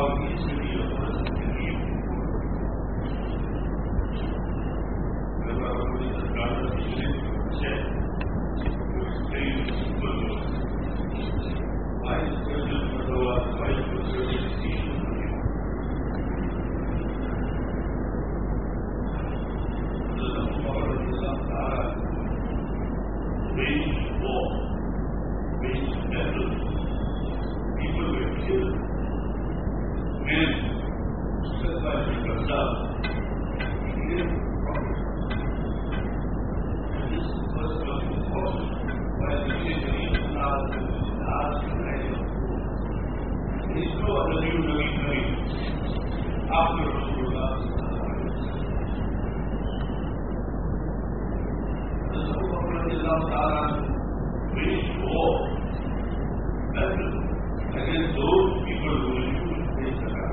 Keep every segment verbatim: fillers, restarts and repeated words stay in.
how easily a person can leave. When I was in the garden of the said, to explain the simple words, why is President Madhawa, why is President Stephen for you? The power of Islam Ta'ala waged war, waged battle. People were killed. Men, said by the Qassab, he gave profit. And this was what was possible by the Shaykh Al-Nas and the Nas and the There is no other new Nabi Nabi after Rasulullah. The Prophet of Islam Ta'ala waged war, battle against those people who refuse to pay zakat.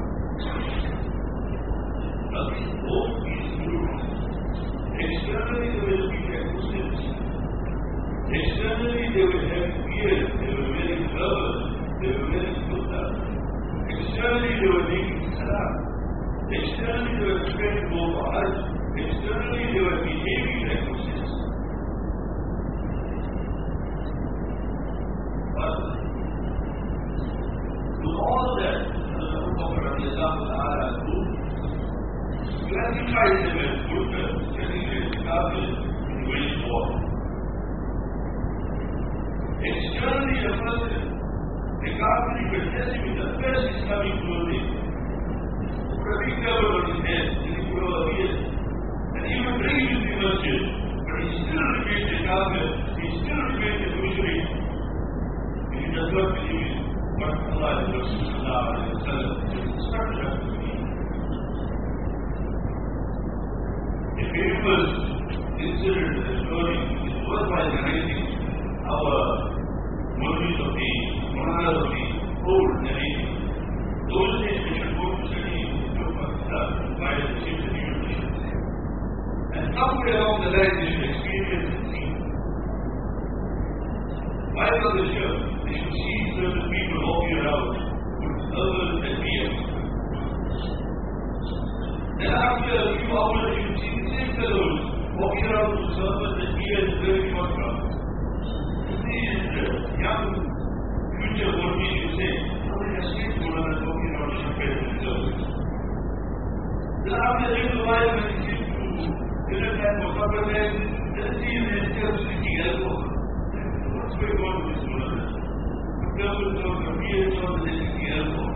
But both these groups, externally they will be like Muslims. Externally they will have fear, they will be very nervous, they will be very Buddha. Externally they will make salah. Externally they will expect to go for Hajj. Externally they will be behaving like Muslims. But to all that, the Prophet of Islam Ta'ala classifies them as good, classifies kafir in wage war. Externally, a person, a kafir, you can tell him in the best Islamic clothing, put a big cover on his head, and he put over here, and even bring him to the masjid, but he still remains a kafir, he still remains a mushrik, and he does not believe in what Allah and Rasulullah instructed us to believe. A famous incident, a story, is worthwhile narrating our Mawlis of the Mawlana of the old narrating. Those days they should go to study in Pakistan by the chief of the university. And somewhere along the line they should experience and see. While on the ship, they should see certain people walking around with herbals and beers. Then after a few hours, you should see the same fellows walking around with herbals and beers in very short rounds. These young future workers should say, how did I see Mulana talking about champagne and herbals? Then after a little while, when he came to dinner time or supper time, then he is still drinking alcohol. What's going on with this Mulana? Herbals or the beers or the drinking alcohol?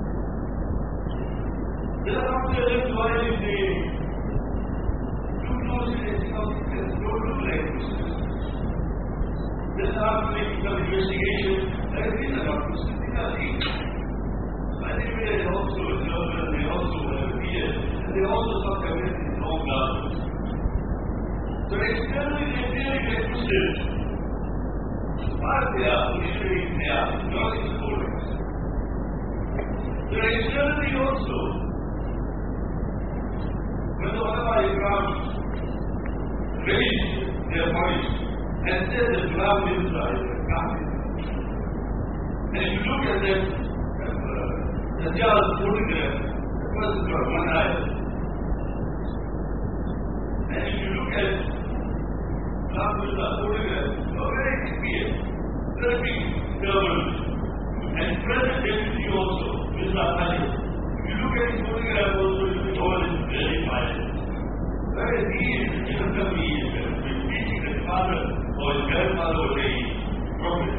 Then after a little while, they do close and they don't look like Muslims. Then after making some investigation, everything about Muslims, these are things. I think they also observe and they also have beer, and they also sometimes in long glasses. So externally they appear like Muslims. But they are, usually they are not in the holiness. So externally also, when the ulama Ikram raised their voice and said that Ghulam Mirza is a kafir, and if you look at that uh, Dajjal's photograph, the person got one eye, and if you look at Ghulam Mirza's photograph, it's very clear, very big turban, and present deputy also, Mirza Khalid. If you look at his photograph also, you will all is very fine. Whereas he is, he is teaching his father or his grandfather was a prophet.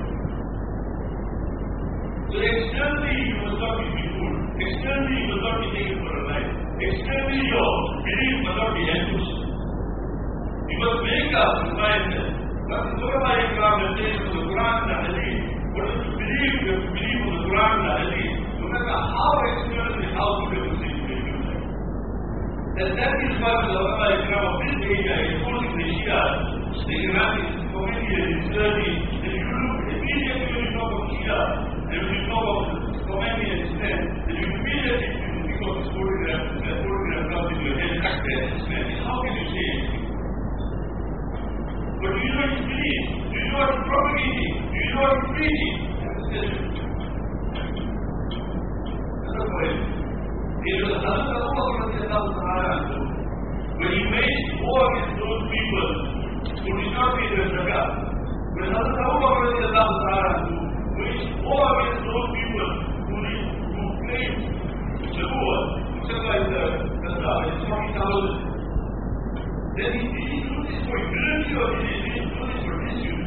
So externally you must not be people. Externally you must not be taken for a ride. Externally your belief must not be enthused. You must make up and find that. But the ulama Ikram has said from the Quran and the Hadith, what is to believe, you have to believe from the Quran and the Hadith, no matter how externally, how good a Muslim you may be. And that is why the ulama Ikram of this area, including the Shia, the Iranian comedian is studying, that you look immediately when you talk of Shia, and when you talk of the comedian Islam, that you immediately think of this photograph, that photograph comes in your head, like that Islam. How can you say it? But do you know what you believe? Do you know what you're propagating? Do you know what you're preaching? That's the question. That's the point. It was Hazrat Abu Bakr radiallahu ta'ala anhu, when he waged war against those people who did not pay their zakah. When Hazrat Abu Bakr radiallahu ta'ala anhu waged war against those people who did, who claimed Nubuwwah, who said like the Qasab, it's forty thousand. Then he did he do this for unity or did he do this for disunity?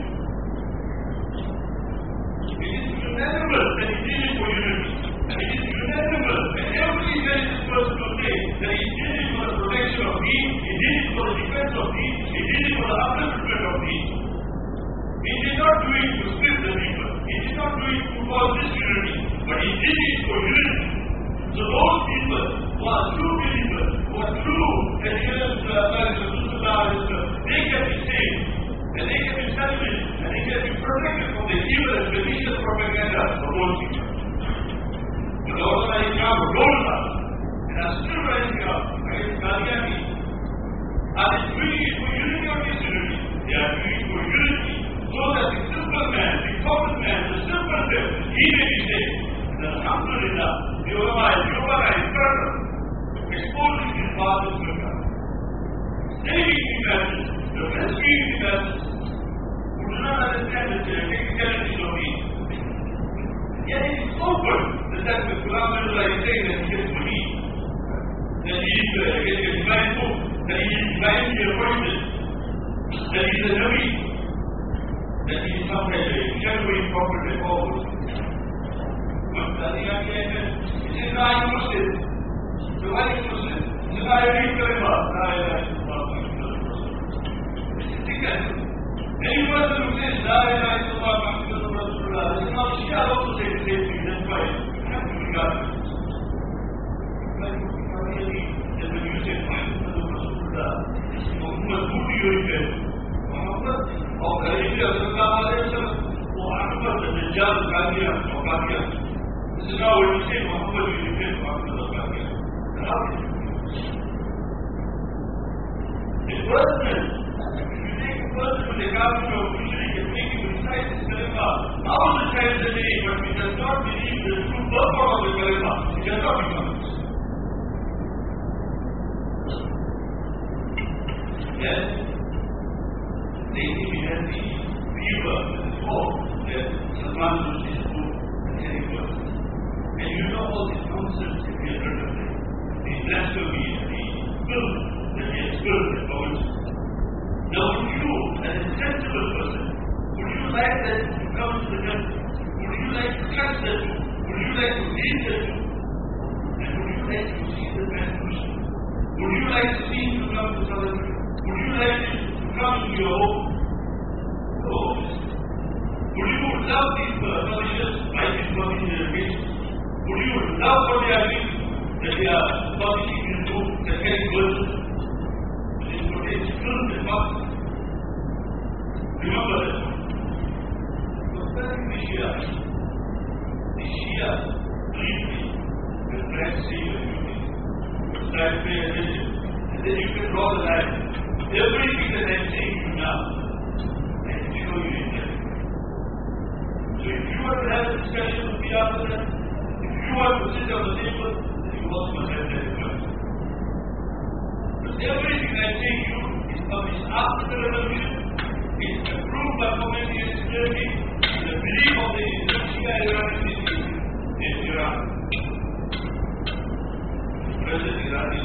It is unanimous that he did it for unity. And it is unanimous that every religious person will say that he did it for the protection of deen, he did it for the defense of deen, he did it for the upliftment of deen. He did not do it to split the people. He did not do it to cause disunity, but he did it for unity. So those people who are true believers, who are true adherents to Allah and Rasulullah, they can be saved, and they can be celebrated, and they can be protected from the evil and malicious propaganda of those people. But those are rising up, rolled up, and are still rising up against Qadiani. Are they doing it for unity or disunity? They are doing it for unity, so that the simple man, the common man, the simple man, he may be saved. And alhamdulillah, the ulama and the ulama in front of exposing his father's sunnah, saving the masses, the rescuing the masses, who do not understand the technicalities of it. Yet it is so good that the Quran is saying that he gets money, that he is uh, getting a divine book, that he is divinely appointed, that he is a Nabi, that he is some kind of a genuine prophet and all those things. But the idea is, it is not a Muslim. So why is Muslim? It is not a real kalima. La ilaha illallah Muhammadur Rasulullah. This is different. Any person who says La ilaha illallah Muhammadur Rasulullah, this is not Shia also say the same thing. That's why you have to regard it. Like when you say Muhammadur Rasulullah, Muhammad, who do you refer? Muhammad or Khalifa sallallahu alayhi wa sallam, or Ahmad the Dajjal Qadian or Qadian. This is not when you say Muhammad, you refer to Ahmad or Qadian. How is it? A person, if you take a person with a kafir or mushrik and make him recite this kalima, how is the child the name, but he does not believe the true purport of the kalima, he does not become Muslim. Yes, lately we had the fever, the smoke, that Salman Rushdie spoke and said it was. And you know all these nonsense that we have heard of it. The blasphemy, the filth that he has spilled about it. Now would you, as a sensible person, would you like that to come to the temple? Would you like to touch that? Would you like to read that? And would you like to see the transmission? Would you like to see him to come to South Africa? Would you like him to come to your home? No. Would you love these publishers by these publishing their base? Would you love what they are doing? That they are publishing this book, the ten verses? This contains filth and muck. Remember that. Concerning the Shia, the Shia briefly will try to see your duty, will try to pay attention, and then you can draw the line. Everything that I'm saying to you now, I can show you in that. So if you want to have a discussion with me after that, if you want to sit on the table, then you also must have that discussion. But everything I'm saying to you is published after the revolution, is approved by community and security, and the belief of the Shia Iranians in Iran. President Irani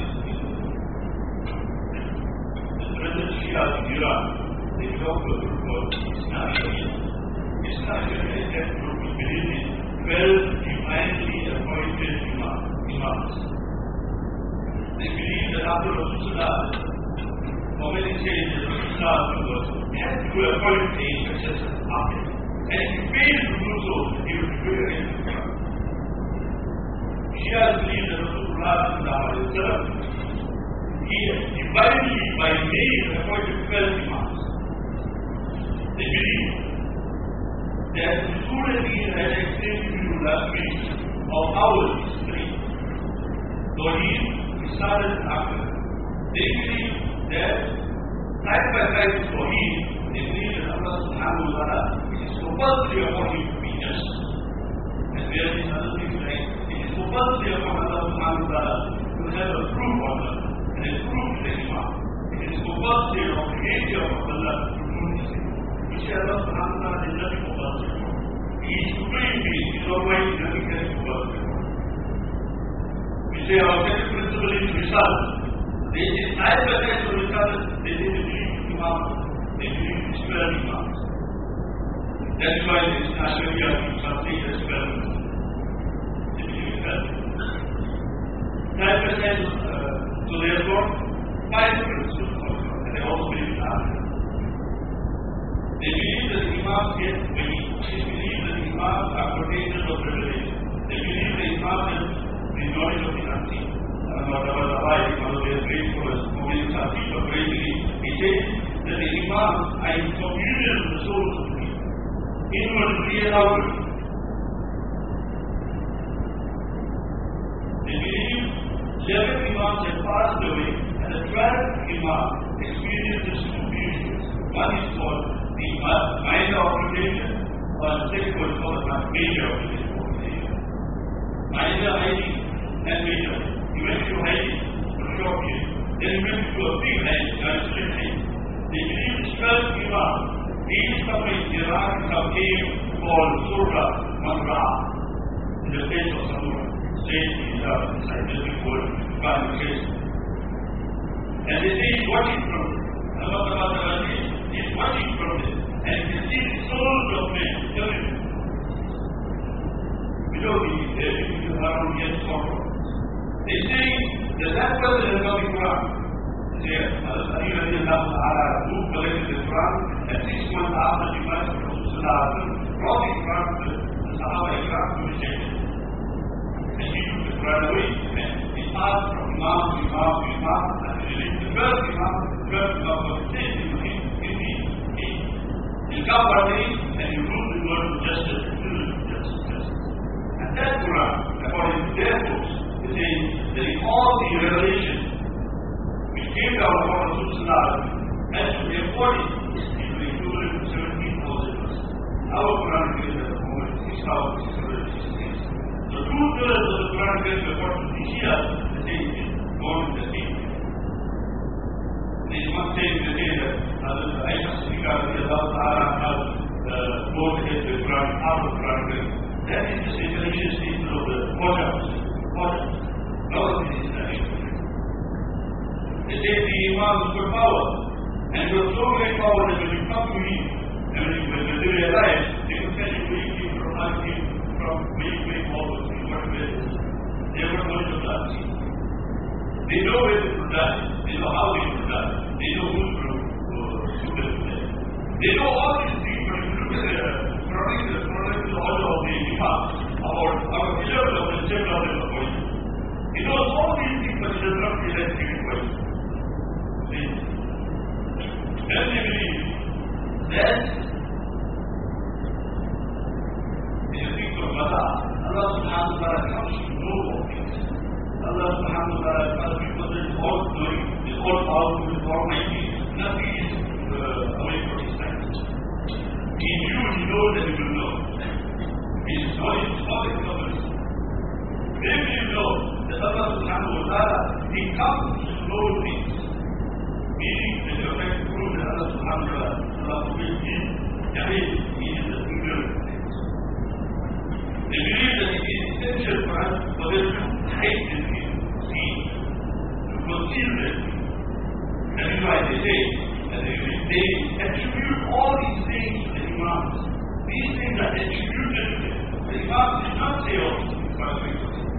President Shia in Iran, they belong to a group called Islam Sharia. Islam Sharia is that group which believes in twelve divinely appointed imams. They believe that after Rasulullah, or when it says that Rasulullah was had to appoint a successor after him. And if he failed to do so, he would be very against the Quran. Shia believe that Rasulullah he divinely by name appointed twelve imams. They believe that the student had explained to you last week of ours three. So he started after. They believe that side by side with Tawheed, they believe that Allah subhanahu wa ta'ala is compulsory upon him to be just. And there is other things like it is compulsory upon Allah subhanahu wa ta'ala say our second principle is result. They say side by side to result, they say they believe in Imam, they believe in twelve Imams. That's why the National Year is something as well. They believe in that. Side by side, uh, so they have got five principles also, and they also believe in that. They believe that the Imams get many. They believe that the Imams are containers of revelation. They believe the Imam has the knowledge of the unseen. One of their great scholars, Muhammad Sati, but greatly, he says that the Imam are in communion with the souls of the people, inwardly and outwardly. They believe eleven Imams have passed away, and the twelfth Imam experiences two periods. One is called the minor occupation, or the second one is called the major occupation. Minor hiding and major. He went to hiding for a short period. Then he went to a big hiding, a split hiding. They believe the twelfth Imam, he is somewhere in Iraq, in some cave called Surah Manra, in the place of Samura, straight in the scientific world, find the place. And they say he's watching from it. Allah Ta'ala says he's watching from it. And he can see the souls of men, everything. Below the people around here, sort of. They say that that person has got the Quran. They say, Ali radiallahu ta'ala who collected the Quran, and six months after the demise of Rasulullah brought the Quran to the Sahaba Ikram to reject it. And he took the Quran away, and he passed from Imam to Imam to Imam, and he released the twelfth Imam, the twelfth Imam was the same in the age. He'll come one day, and he ruled the world with justice, justice, justice. And that Quran, according to their books, saying that in all the revelation which came down upon Rasulullah has to be embodied into included seventeen thousand verses. Our Quran is at the moment six thousand six hundred sixty-six. So two thirds of the Quran is according to the Shia, the same thing, gone in the same thing. They must say in the day that Aisha Siddiqa has both his the Quran, half the Quran. That is just a religious statement of the Qur'an. No, it is not. They say the Imam has got power, and he was so great power that when you come to him, and when, you, when they realize, they can tell you where you came from, how you came from, where you came all those things, what it is. They have got knowledge of that. They know where they could die, they know how they could die, they know who's going to shoot them to death. They know all these things, but if you look at the product, the product is all of the Imam, about our eleven of the seven of the appointment. He knows all these things, but he does not realize the question. See? Then they believe that in the things of Mada, Allah subhanahu wa ta'ala comes to know all things. Allah subhanahu wa ta'ala comes because it is all knowing, it is all powerful, it is all mighty. Nothing is uh, away from his sight. He knew, he knows that he will know. His knowledge is all encompassed. They will know that Allah subhanahu wa ta'ala, he comes to know things. Meaning that you have to prove that Allah subhanahu wa ta'ala, Allah will give Yahweh, he is the single things. They believe that it is essential for us for them to hide this thing, see, to conceal this thing. That is why they say that they, they attribute all these things to the Imams. These things are attributed to them. The Imam did not say all these things, but we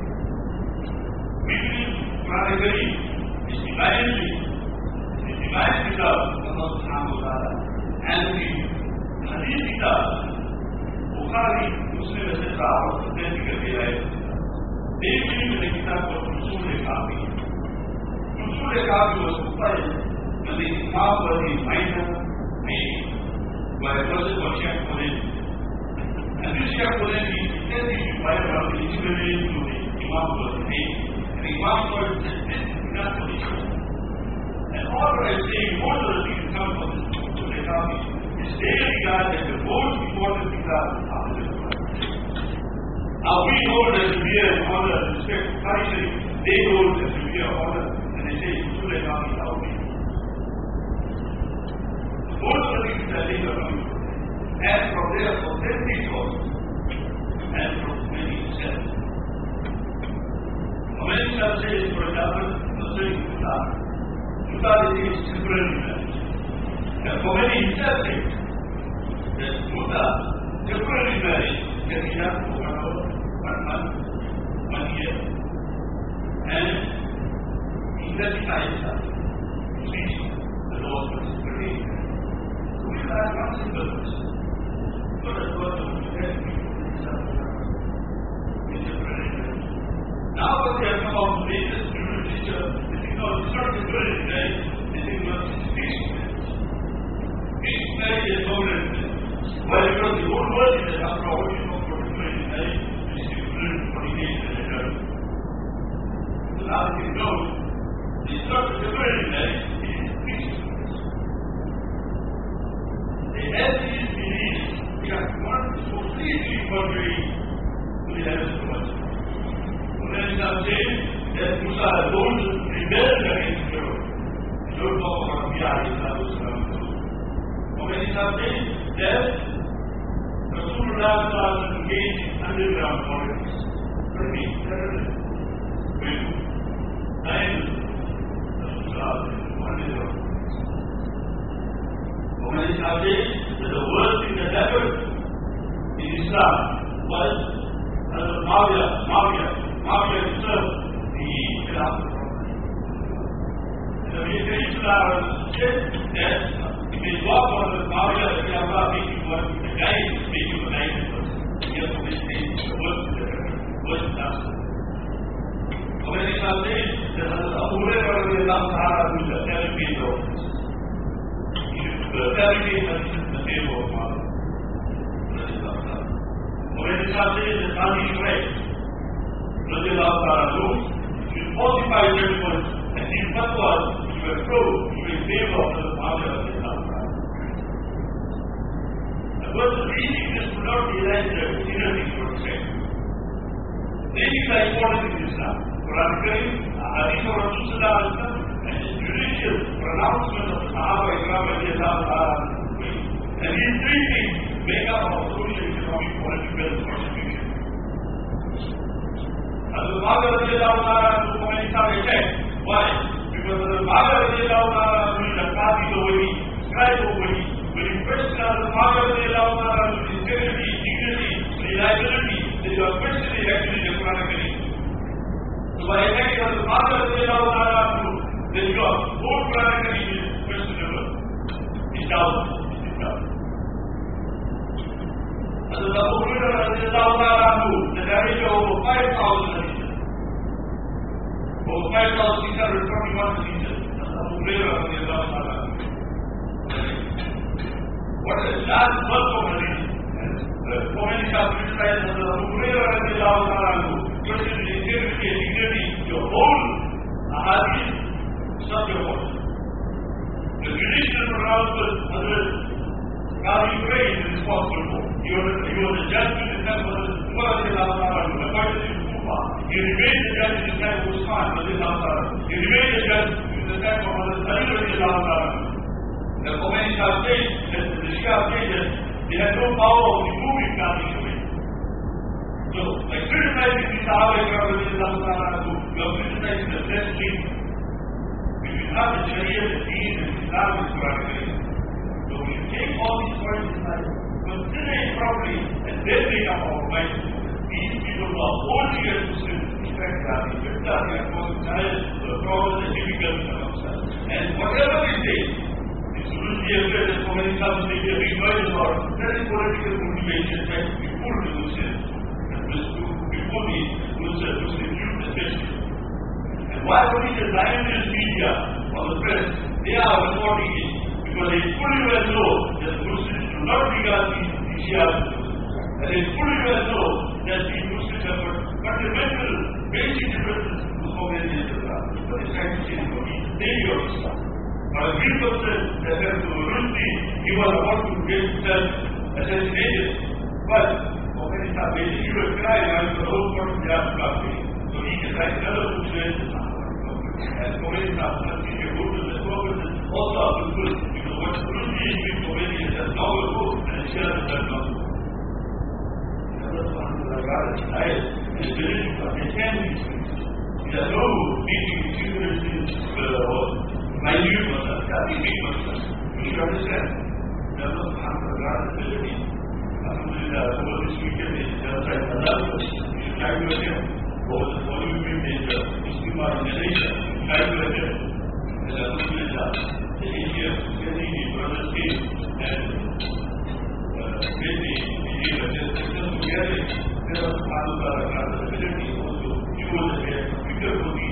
believe Quran Kareem is divinely, is divine kitab of Allah subhanahu wa ta'ala, and the Hadith kitab, Bukhari, Muslim, et cetera, are authentic and reliable. They believe in the kitab of Nusul al-Kafi. Nusul al-Kafi was compiled when the Imam was in minor meaning by a person called Sheikh Quran. And this Sheikh Quran is intending to find out the equivalent to the Imam was in name. And the Imam was said, this is not for the Shaykh. And all what I'm saying, most of the things come from this Nusul al-Kafi. Is they regard that the most important things are after the Quran. Now we know that to be an honor, respect, Qur'an, they know that to be an honor, and they say, Nusul al-Kafi is our name. Most of the things that they are coming from, and from their authentic sources, and from many itself. many shall say, for example, Muslim Muta. Muta is temporary marriage. And for many he shall say that Muta, temporary marriage, can be done for one hour, one month, one year. And he satisfies that. See, the law was pretty. So we have one simple question. What is the word of the now what they have come out to say is student teacher, they think, no, it's not temporary marriage, they think, no, it's patient marriage. Patient marriage is permanent marriage. Why? Because the whole world is that after all you know for temporary marriage, which is equivalent to forty days in a term. So now they think, no, it's not temporary marriage, it is patient marriage. They have these beliefs, they are not completely contrary to the heavens of God. When it is saying that Musa alone rebelled against Pharaoh, you don't talk about Anbiya alayhi salatu. Or when it is saying that Rasulullah engaged in underground politics, what do you mean? Terrorism. When nine Rasulullah underground. Or when it is saying that the worst thing that happened in Islam was Muawiyah, Muawiyah. Muawiyah himself, the Khilafah Prophet. And the Messenger Islam said that if they walk on the Muawiyah, the Khilafah make you one, the guy is making you a nice person. Therefore, they say the worst is the worst is after. So when Islam says that Abu Hurairah radiallahu ta'ala who is a seven-page office, he is the seven-page hadith in the favor of Muawiyah. So when Islam says that Qadi Shuraih radiallahu ta'ala will falsify judgment and these fatwas which were proved to be in favor of the Muawiyah radiallahu ta'ala. A person reading this would not realize the inner things what to say. These are important in Islam. Quran Karim, Hadith of Rasul sallallahu alaihi wasallam, and the judicial pronouncement of the Sahaba Ikram radiallahu ta'ala. And these three things make up our social, economic, political constitution. As the Muawiyah radiallahu ta'ala to commit some attack. Why? Because the Muawiyah radiallahu ta'ala is a party over me, scribe over me. When you question the Muawiyah radiallahu ta'ala with integrity, dignity, reliability, then you are questioning actually the Quran Karim. So by attacking the Muawiyah radiallahu ta'ala, then your whole Quran Karim is questionable. It's down. It's down. As the Abu Hurairah radiallahu ta'ala, the narrator over five thousand hadiths. Over five thousand six hundred forty-one hadiths. As Abu Hurairah radiallahu ta'ala. What a large bulk of hadith. So many have criticized as Abu Hurairah radiallahu ta'ala, questioning the integrity and dignity, your whole hadith is not your fault. The judicial pronouncement Hazrat Qadi Shuraih is responsible for. He was, he was a judge in the time of Umar radiallahu ta'ala, appointed in Kufa. He remained the judge in the time of Usman radiallahu ta'ala. He remained the judge in the time of Hazrat Ali radiallahu ta'ala. The Khomeini have said that the Shia said that they had no power of removing Qadi Shuraih. So, by criticizing the Sahaba Ikram radiallahu ta'ala, you are criticizing the best thing. If you have the Sharia, the Deen, and Islam is Quran Karim. So we take all these points aside, consider it properly, and then make up our mind. These people who are holding as Muslims, in fact, they are the best, they are causing trials, the problems and difficulties amongst us. And whatever we say, this wouldn't be a way that so many times they get rejoiced about. That is political motivation that we pull the Muslims, before the Muslims, Muslim youth especially. And why only the Zionist media or the press, they are reporting it, because they fully well know that Muslims do not regard these Shias, and they fully well know that these Muslims have got fundamental, basic differences to so many of Islam. But they try to change for each day of Islam. But a big person that has to Rushdie, he was about to get himself assassinated. But for many times, basically he was crying, I was the whole part of the Arab so he can write another book to it. And for many times, if you go to the Prophet, also are good, because what Rushdie is doing for many is a novel book, and Shia is that novel book. And that's one of the God is higher, and the belief that they can these things. He nothing big person. You should understand. There was God's ability. Alhamdulillah, over this weekend is just like another. You should try to attend. Over the following weekend, Istima in Malaysia, try to attend. And Alhamdulillah, the Asia, getting the brothers came and really, we were just together. There was God's ability also. You were there. We could